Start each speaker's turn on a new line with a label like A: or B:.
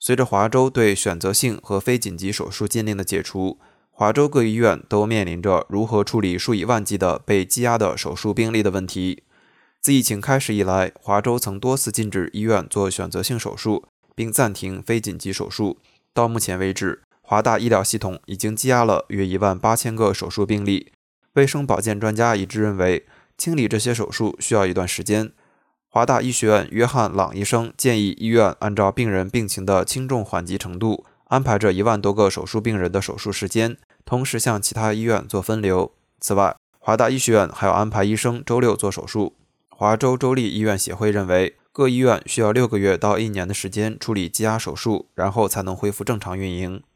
A: 随着华州对选择性和非紧急手术禁令的解除，华州各医院都面临着如何处理数以万计的被积压的手术病例的问题。自疫情开始以来，华州曾多次禁止医院做选择性手术，并暂停非紧急手术。到目前为止，华大医疗系统已经积压了约18000个手术病例。卫生保健专家一致认为，清理这些手术需要一段时间。华大医学院约翰·朗医生建议医院按照病人病情的轻重缓急程度，安排着1万多个手术病人的手术时间，同时向其他医院做分流。此外，华大医学院还要安排医生周六做手术。华州州立医院协会认为，各医院需要6个月到1年的时间处理积压手术，然后才能恢复正常运营。